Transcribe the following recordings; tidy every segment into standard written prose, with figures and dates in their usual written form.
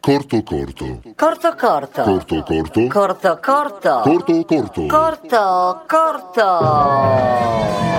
Corto corto. Corto corto. Corto corto. Corto corto. Corto corto. Corto corto.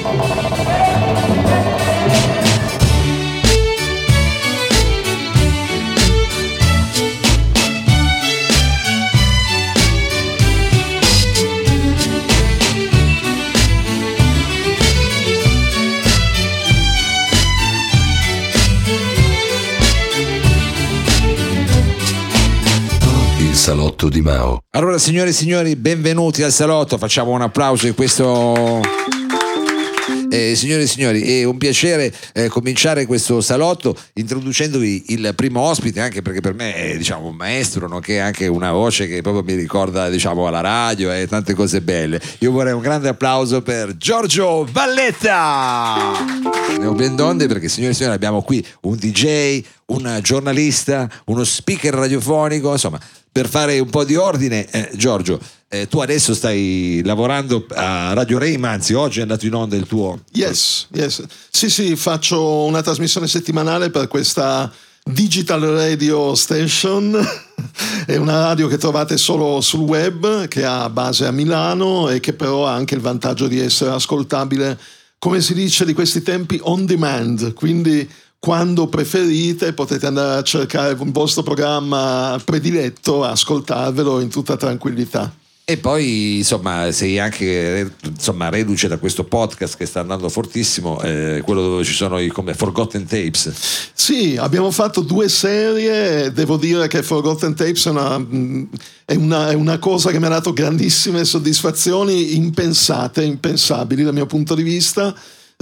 Salotto di Mao. Allora, signore e signori, benvenuti al salotto. Facciamo un applauso di questo. Signore e signori, è un piacere cominciare questo salotto introducendovi il primo ospite, anche perché per me è, diciamo, un maestro, nonché anche una voce che proprio mi ricorda, diciamo, alla radio e tante cose belle. Io vorrei un grande applauso per Giorgio Valletta. Ne ho ben donde, perché, signore e signori, abbiamo qui un DJ, un giornalista, uno speaker radiofonico, insomma, per fare un po' di ordine. Giorgio, tu adesso stai lavorando a Radio Reim, anzi oggi è andato in onda il tuo. Yes. Sì, faccio una trasmissione settimanale per questa Digital Radio Station. È una radio che trovate solo sul web, che ha base a Milano e che però ha anche il vantaggio di essere ascoltabile, come si dice di questi tempi, on demand, quindi quando preferite potete andare a cercare il vostro programma prediletto, ascoltarvelo in tutta tranquillità. E poi, insomma, sei anche reduce da questo podcast che sta andando fortissimo, quello dove ci sono i come Forgotten Tapes. Sì, abbiamo fatto 2 serie. Devo dire che Forgotten Tapes è una cosa che mi ha dato grandissime soddisfazioni, impensabili dal mio punto di vista.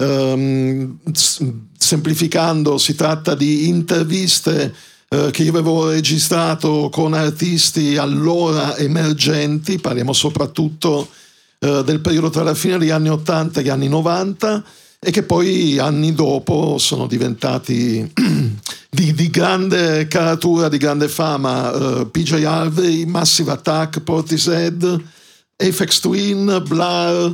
Semplificando, si tratta di interviste che io avevo registrato con artisti allora emergenti. Parliamo soprattutto del periodo tra la fine degli anni 80 e gli anni 90, e che poi anni dopo sono diventati di grande caratura, di grande fama. PJ Harvey, Massive Attack, Portishead, Aphex Twin, Blur,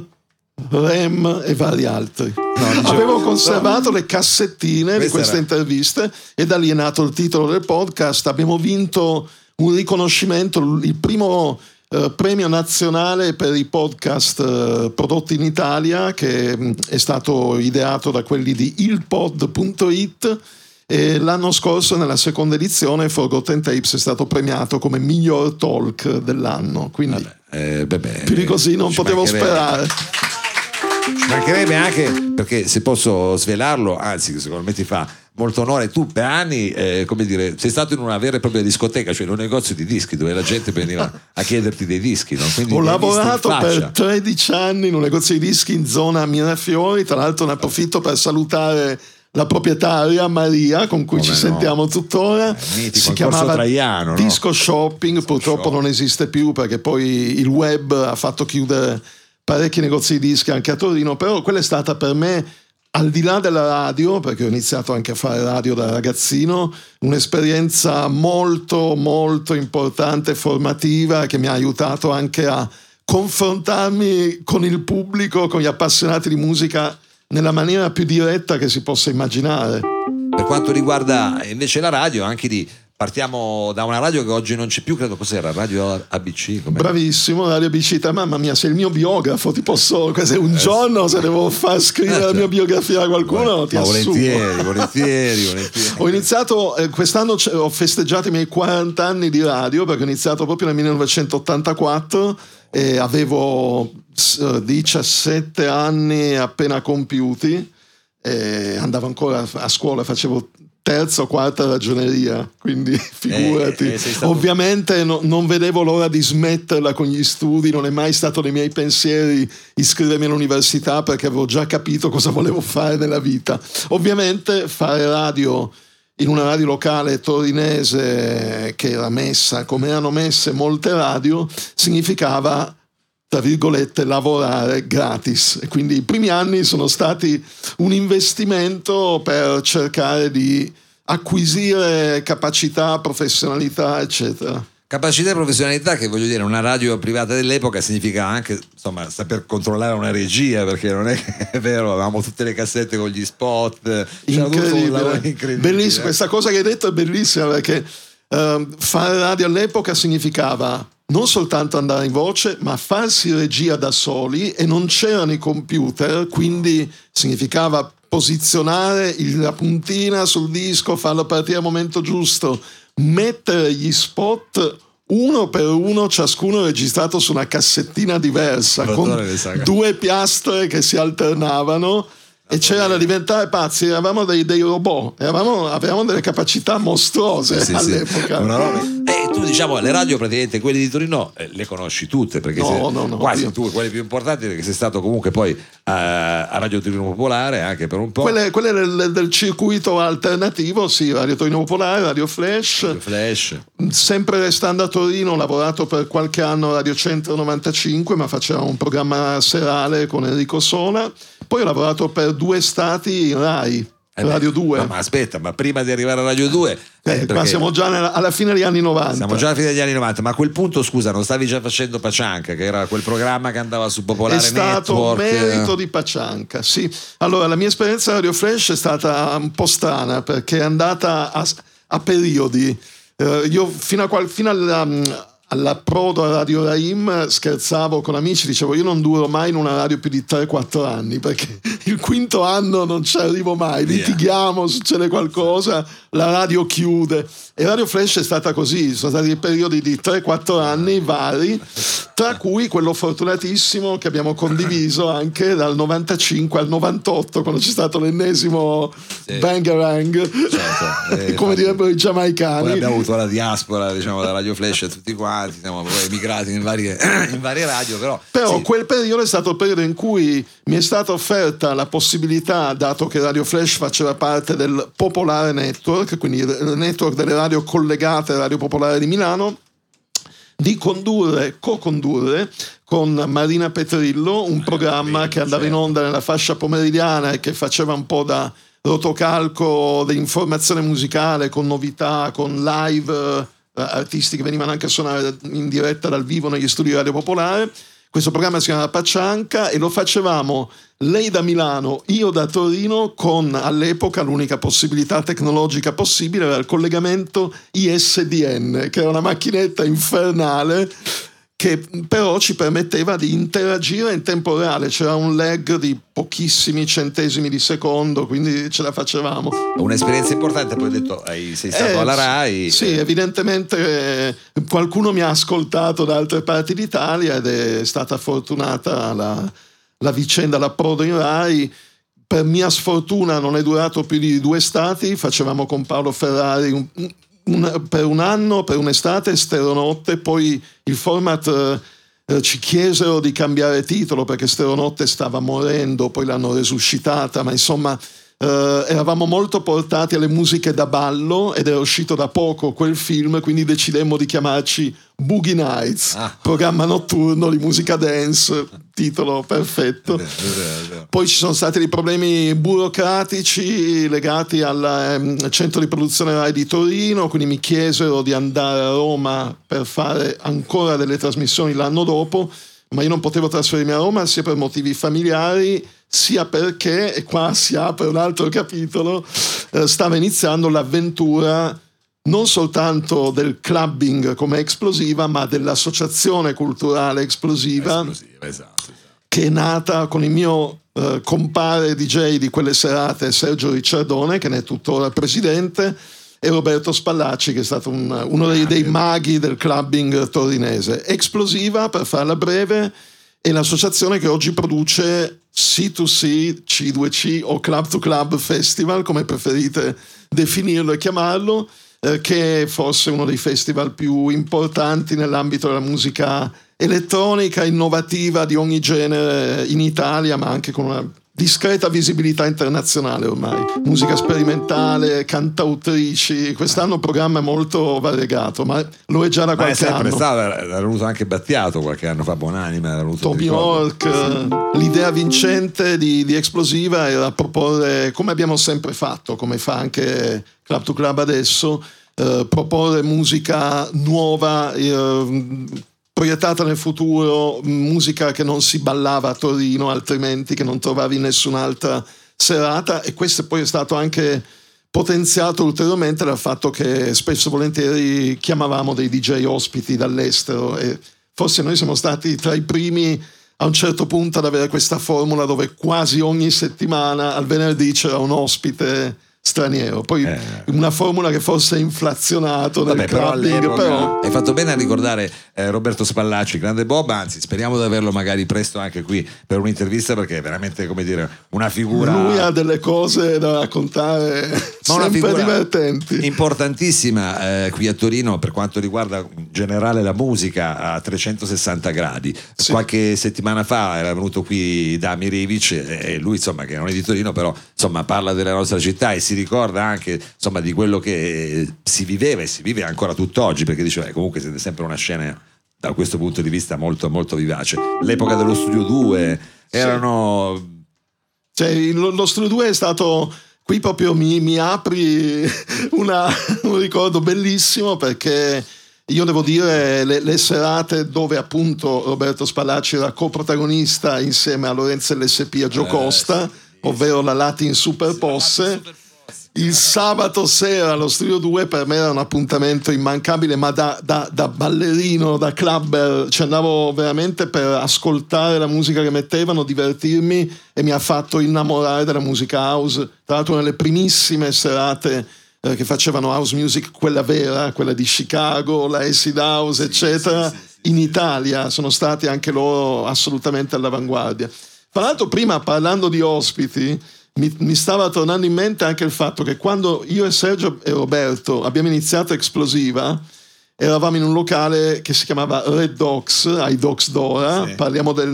Rem e vari altri. Avevo conservato le cassettine di queste interviste e da lì è nato il titolo del podcast. Abbiamo vinto un riconoscimento, il primo premio nazionale per i podcast prodotti in Italia, che è stato ideato da quelli di ilpod.it, e l'anno scorso, nella seconda edizione, Forgotten Tapes è stato premiato come miglior talk dell'anno, quindi più di così non potevo sperare. Ci mancherebbe, anche perché, se posso svelarlo, anzi secondo me ti fa molto onore, tu per anni come dire, sei stato in una vera e propria discoteca, cioè in un negozio di dischi dove la gente veniva a chiederti dei dischi, no? Quindi ho lavorato per 13 anni in un negozio di dischi in zona Mirafiori. Tra l'altro ne approfitto per salutare la proprietaria Maria, con cui ci sentiamo tuttora. Si chiamava Traiano, no? Disco Shopping. Purtroppo non esiste più, perché poi il web ha fatto chiudere parecchi negozi di dischi anche a Torino. Però quella è stata per me, al di là della radio, perché ho iniziato anche a fare radio da ragazzino, un'esperienza molto molto importante e formativa, che mi ha aiutato anche a confrontarmi con il pubblico, con gli appassionati di musica, nella maniera più diretta che si possa immaginare. Per quanto riguarda invece la radio, anche lì partiamo da una radio che oggi non c'è più, credo. Cos'era? Radio ABC? Com'è? Bravissimo, Radio ABC. Mamma mia, sei il mio biografo, ti posso, se un giorno se devo far scrivere la mia biografia a qualcuno, ti assumo. Volentieri. Ho iniziato, quest'anno ho festeggiato i miei 40 anni di radio, perché ho iniziato proprio nel 1984 e avevo 17 anni appena compiuti, e andavo ancora a scuola, facevo terza o quarta ragioneria, quindi figurati. Ovviamente non vedevo l'ora di smetterla con gli studi, non è mai stato nei miei pensieri iscrivermi all'università, perché avevo già capito cosa volevo fare nella vita. Ovviamente fare radio in una radio locale torinese, che era messa come erano messe molte radio, significava, tra virgolette, lavorare gratis, e quindi i primi anni sono stati un investimento per cercare di acquisire capacità, professionalità, eccetera. Capacità e professionalità che, voglio dire, una radio privata dell'epoca significa anche, insomma, saper controllare una regia, perché non è che è vero, avevamo tutte le cassette con gli spot, incredibile. Bellissimo, questa cosa che hai detto è bellissima, perché Fare radio all'epoca significava non soltanto andare in voce, ma farsi regia da soli, e non c'erano i computer, quindi significava posizionare la puntina sul disco, farlo partire al momento giusto, mettere gli spot uno per uno, ciascuno registrato su una cassettina diversa, con 2 piastre che si alternavano. E c'era da diventare pazzi, eravamo dei robot, avevamo delle capacità mostruose all'epoca. E tu, diciamo, le radio praticamente quelle di Torino le conosci tutte, perché quasi tu, quelle più importanti, perché sei stato comunque poi a Radio Torino Popolare anche per un po'. Quelle del circuito alternativo, sì, Radio Torino Popolare, Radio Flash. Sempre restando a Torino, ho lavorato per qualche anno a Radio Centro 95, ma facevamo un programma serale con Enrico Sona. Poi ho lavorato per 2 stati in Rai, Radio 2. Ma aspetta, ma prima di arrivare a Radio 2... qua siamo già alla fine degli anni 90. Siamo già alla fine degli anni 90, ma a quel punto, scusa, non stavi già facendo Pacianca, che era quel programma che andava su Popolare Network? È stato merito di Pacianca, sì. Allora, la mia esperienza a Radio Flash è stata un po' strana, perché è andata a periodi. Io fino all'approdo a Radio Raim scherzavo con amici, dicevo io non duro mai in una radio più di 3-4 anni, perché il 5° anno non ci arrivo mai, litighiamo, succede qualcosa, la radio chiude. E Radio Flash è stata così, sono stati periodi di 3-4 anni vari, tra cui quello fortunatissimo che abbiamo condiviso anche dal 95 al 98, quando c'è stato l'ennesimo bangarang, come direbbero i giamaicani. Poi abbiamo avuto la diaspora, diciamo, da Radio Flash a tutti quanti, siamo poi emigrati in varie radio, però sì. Quel periodo è stato il periodo in cui mi è stata offerta la possibilità, dato che Radio Flash faceva parte del Popolare Network, quindi il network delle radio collegate alla Radio Popolare di Milano, di co-condurre con Marina Petrillo un programma che andava in onda nella fascia pomeridiana e che faceva un po' da rotocalco di informazione musicale, con novità, con live, artisti che venivano anche a suonare in diretta dal vivo negli studi di Radio Popolare. Questo programma si chiamava Pacianca e lo facevamo lei da Milano, io da Torino, con all'epoca l'unica possibilità tecnologica possibile era il collegamento ISDN, che era una macchinetta infernale che però ci permetteva di interagire in tempo reale. C'era un lag di pochissimi centesimi di secondo, quindi ce la facevamo. Un'esperienza importante. Poi ho detto, sei stato alla Rai. Sì, evidentemente qualcuno mi ha ascoltato da altre parti d'Italia ed è stata fortunata la vicenda, l'approdo in Rai. Per mia sfortuna non è durato più di 2 estati. Facevamo con Paolo Ferrari per un anno, per un'estate, Stereonotte. Poi il format ci chiesero di cambiare titolo perché Stereonotte stava morendo, poi l'hanno resuscitata, ma insomma eravamo molto portati alle musiche da ballo ed era uscito da poco quel film, quindi decidemmo di chiamarci Boogie Nights, programma notturno di musica dance, titolo perfetto. Poi ci sono stati dei problemi burocratici legati al centro di produzione Rai di Torino, quindi mi chiesero di andare a Roma per fare ancora delle trasmissioni l'anno dopo, ma io non potevo trasferirmi a Roma sia per motivi familiari sia perché, e qua si apre un altro capitolo, stava iniziando l'avventura non soltanto del clubbing come Esplosiva, ma dell'associazione culturale Esplosiva, esatto. Che è nata con il mio compare DJ di quelle serate, Sergio Ricciardone, che ne è tuttora presidente, e Roberto Spallacci, che è stato uno dei maghi del clubbing torinese. Esplosiva, per farla breve, è l'associazione che oggi produce C2C, C2C o Club to Club Festival, come preferite definirlo e chiamarlo, che è forse uno dei festival più importanti nell'ambito della musica elettronica innovativa di ogni genere in Italia, ma anche con una discreta visibilità internazionale ormai. Musica sperimentale, cantautrici. Quest'anno il programma è molto variegato, ma lo è già da qualche anno. È sempre stato, era venuto anche Battiato qualche anno fa, Buonanima, Tom York. L'idea vincente di Esplosiva era proporre, come abbiamo sempre fatto, come fa anche Club to Club adesso, proporre musica nuova, proiettata nel futuro, musica che non si ballava a Torino altrimenti, che non trovavi in nessun'altra serata. E questo poi è stato anche potenziato ulteriormente dal fatto che spesso e volentieri chiamavamo dei DJ ospiti dall'estero, e forse noi siamo stati tra i primi a un certo punto ad avere questa formula dove quasi ogni settimana al venerdì c'era un ospite straniero. Poi una formula che forse è inflazionato nel clubbing, però hai fatto bene a ricordare Roberto Spallacci, grande Bob, anzi speriamo di averlo magari presto anche qui per un'intervista, perché è veramente, come dire, una figura. Lui ha delle cose da raccontare, ma una sempre figura divertenti, importantissima qui a Torino per quanto riguarda in generale la musica a 360 gradi. Sì. Qualche settimana fa era venuto qui Dami Rivic e lui, insomma, che non è di Torino, però insomma parla della nostra città e si ricorda anche, insomma, di quello che si viveva e si vive ancora tutt'oggi, perché dice comunque siete sempre una scena da questo punto di vista molto molto vivace. L'epoca dello Studio 2 erano, cioè, lo Studio 2 è stato, qui proprio mi apri un ricordo bellissimo, perché io devo dire le serate dove appunto Roberto Spallacci era coprotagonista insieme a Lorenzo LSP e a Gio Costa, ovvero la Latin Super Posse. Il sabato sera allo Studio 2 per me era un appuntamento immancabile, ma da ballerino, da clubber, ci andavo veramente per ascoltare la musica che mettevano, divertirmi, e mi ha fatto innamorare della musica house. Tra l'altro nelle primissime serate che facevano house music, quella vera, quella di Chicago, la acid house, eccetera, in Italia sono stati anche loro assolutamente all'avanguardia. Tra l'altro, prima parlando di ospiti, mi stava tornando in mente anche il fatto che quando io e Sergio e Roberto abbiamo iniziato Explosiva, eravamo in un locale che si chiamava Red Dogs, ai Dogs d'Ora, parliamo del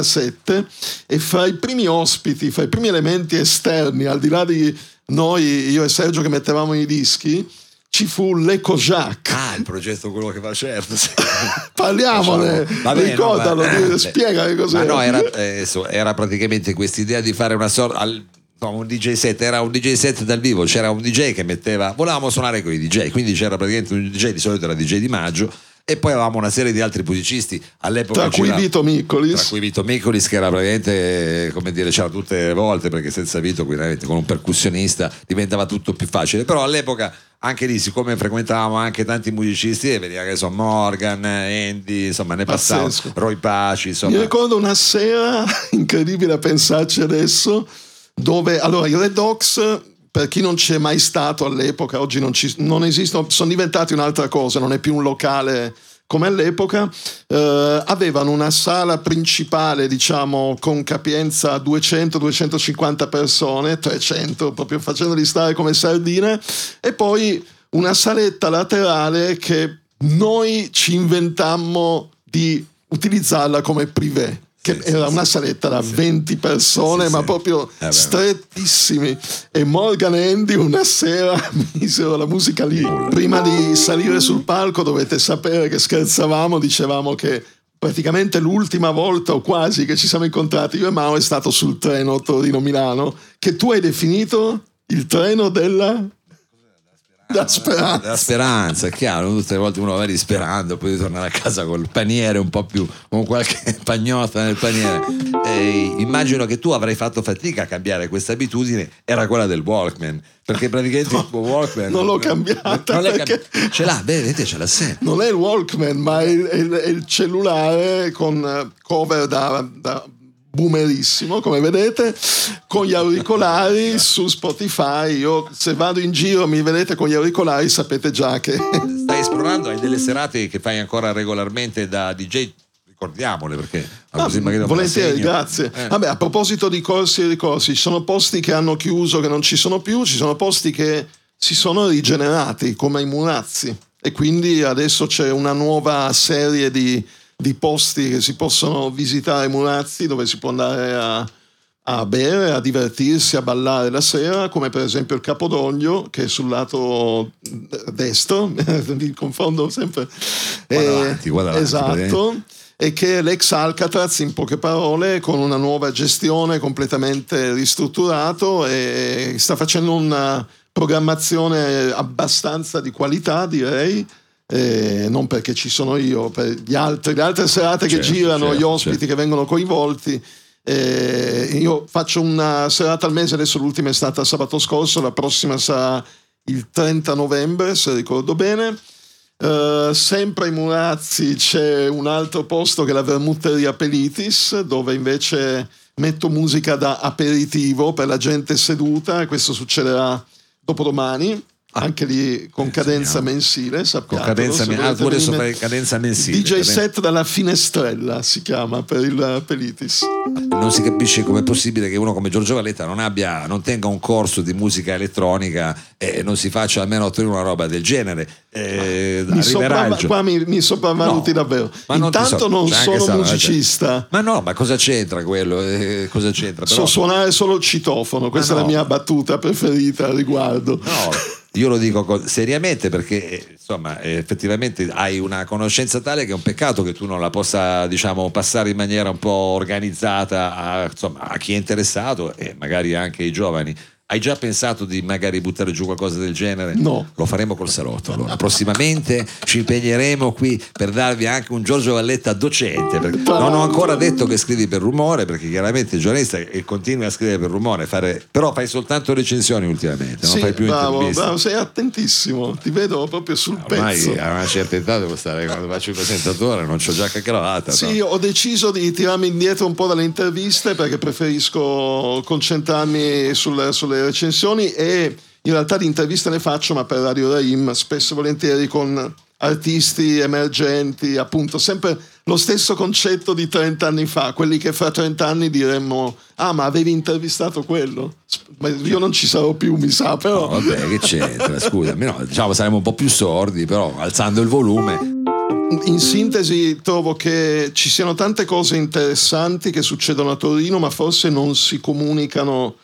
97, e fra i primi ospiti, fra i primi elementi esterni, al di là di noi, io e Sergio che mettevamo i dischi, ci fu l'Eco Jacques. il progetto quello che fa, certo, sì. Parliamone, ricordalo, spiega che cos'era. Ma no, era praticamente questa idea di fare una sorta un DJ set, era un DJ set dal vivo, c'era un DJ che metteva, volevamo suonare con i DJ, quindi c'era praticamente un DJ, di solito era DJ Di Maggio, e poi avevamo una serie di altri musicisti all'epoca, tra cui Vito Miccolis, che era praticamente, come dire, c'era tutte le volte, perché senza Vito con un percussionista diventava tutto più facile, però all'epoca anche lì, siccome frequentavamo anche tanti musicisti, e veniva che so Morgan, Andy, insomma ne passavano, Roy Paci, insomma. Mi ricordo una sera incredibile a pensarci adesso, dove allora i Red Dogs, per chi non c'è mai stato all'epoca, oggi non esistono, sono diventati un'altra cosa, non è più un locale come all'epoca, avevano una sala principale, diciamo, con capienza 200-250 persone, 300, proprio facendoli stare come sardine, e poi una saletta laterale che noi ci inventammo di utilizzarla come privé, che era una saletta da 20 persone, ma proprio strettissimi, e Morgan e Andy una sera misero la musica lì. Prima di salire sul palco dovete sapere che scherzavamo, dicevamo che praticamente l'ultima volta o quasi che ci siamo incontrati io e Mao è stato sul treno Torino-Milano, che tu hai definito il treno della speranza, è chiaro, tutte le volte uno va lì sperando poi di tornare a casa col paniere un po' più, con qualche pagnotta nel paniere, e immagino che tu avrai fatto fatica a cambiare questa abitudine, era quella del Walkman, perché praticamente il tuo Walkman non l'ho cambiata, ce l'ha, vedete, ce l'ha sempre. Non è il Walkman, ma è il cellulare con cover da boomerissimo, come vedete, con gli auricolari su Spotify. Io se vado in giro mi vedete con gli auricolari, sapete già che stai esplorando, hai delle serate che fai ancora regolarmente da DJ, ricordiamole, perché così magari volentieri, grazie. Vabbè, a proposito di corsi e ricorsi, ci sono posti che hanno chiuso, che non ci sono più, ci sono posti che si sono rigenerati come i Murazzi, e quindi adesso c'è una nuova serie di posti che si possono visitare ai Murazzi, dove si può andare a bere, a divertirsi, a ballare la sera, come per esempio il Capodoglio, che è sul lato destro, mi confondo sempre, guarda esatto, e che è l'ex Alcatraz, in poche parole, con una nuova gestione, completamente ristrutturato, e sta facendo una programmazione abbastanza di qualità, direi. Non perché ci sono io, per le altre serate che girano, gli ospiti che vengono coinvolti, Io faccio una serata al mese, adesso l'ultima è stata sabato scorso, la prossima sarà il 30 novembre, se ricordo bene. Sempre ai Murazzi c'è un altro posto che è la Vermutteria Pelitis, dove invece metto musica da aperitivo per la gente seduta, e questo succederà dopodomani. Anche lì con cadenza mensile, sappiamo. Con cadenza adesso fai cadenza mensile. DJ set dalla finestrella si chiama per il Pelitis. Non si capisce com'è possibile che uno come Giorgio Valletta non tenga un corso di musica elettronica e non si faccia almeno ottenere una roba del genere. Mi sopravvaluti davvero. Intanto non sono musicista. Ma no, ma cosa c'entra quello? Cosa c'entra? Però... So suonare solo il citofono, questa è la mia battuta preferita al riguardo. No, io lo dico seriamente perché insomma effettivamente hai una conoscenza tale che è un peccato che tu non la possa, diciamo, passare in maniera un po' organizzata a chi è interessato e magari anche ai giovani. Hai già pensato di magari buttare giù qualcosa del genere? No. Lo faremo col salotto. Allora, prossimamente ci impegneremo qui per darvi anche un Giorgio Valletta docente. Perché non ho ancora detto che scrivi per Rumore, perché chiaramente il giornalista e continui a scrivere per Rumore, però fai soltanto recensioni ultimamente, non fai più interviste. Bravo, sei attentissimo, ti vedo proprio sul pezzo. Ormai a una certa età devo stare, quando faccio il presentatore non c'ho giacca e cravatta. Sì, ho deciso di tirarmi indietro un po' dalle interviste perché preferisco concentrarmi sulle recensioni, e in realtà di interviste ne faccio, ma per Radio Raim spesso e volentieri con artisti emergenti, appunto sempre lo stesso concetto di 30 anni fa, quelli che fra 30 anni diremmo ma avevi intervistato quello? Io non ci sarò più, mi sa, però no, vabbè, che c'entra, scusami, no, diciamo saremo un po' più sordi, però alzando il volume. In sintesi trovo che ci siano tante cose interessanti che succedono a Torino, ma forse non comunicano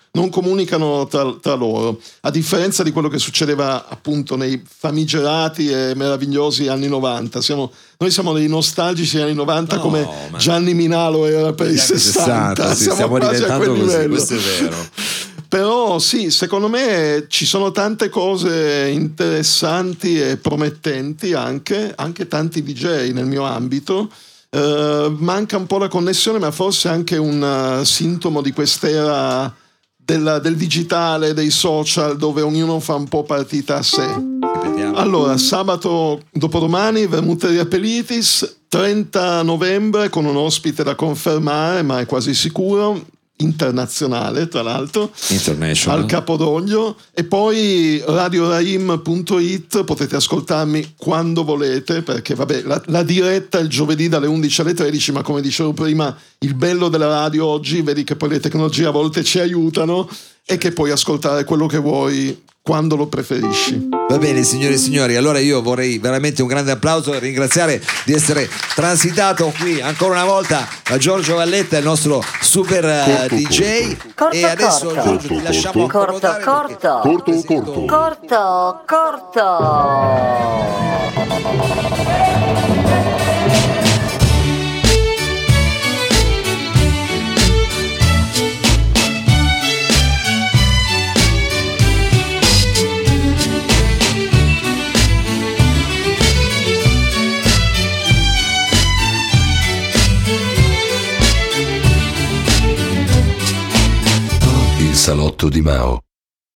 tra loro, a differenza di quello che succedeva appunto nei famigerati e meravigliosi anni 90. Noi siamo dei nostalgici anni 90, come Gianni Minalo era per i 60. Sì, stiamo quasi a quel così, livello. questo è vero. Però sì, secondo me ci sono tante cose interessanti e promettenti, anche tanti DJ nel mio ambito. Manca un po' la connessione, ma forse anche un sintomo di quest'era del digitale, dei social, dove ognuno fa un po' partita a sé. Ripetiamo. Allora, sabato dopodomani, Vermutteria Pelitis, 30 novembre, con un ospite da confermare, ma è quasi sicuro, internazionale tra l'altro, al Capodoglio, e poi radioraim.it, potete ascoltarmi quando volete, perché vabbè, la diretta è il giovedì dalle 11 alle 13, ma come dicevo prima, il bello della radio oggi, vedi che poi le tecnologie a volte ci aiutano, e che puoi ascoltare quello che vuoi quando lo preferisci. Va bene, signore e signori, allora io vorrei veramente un grande applauso e ringraziare di essere transitato qui ancora una volta a Giorgio Valletta, il nostro super DJ. Corto, e adesso corto. Giorgio ti lasciamo Corto. Il salotto di Mao.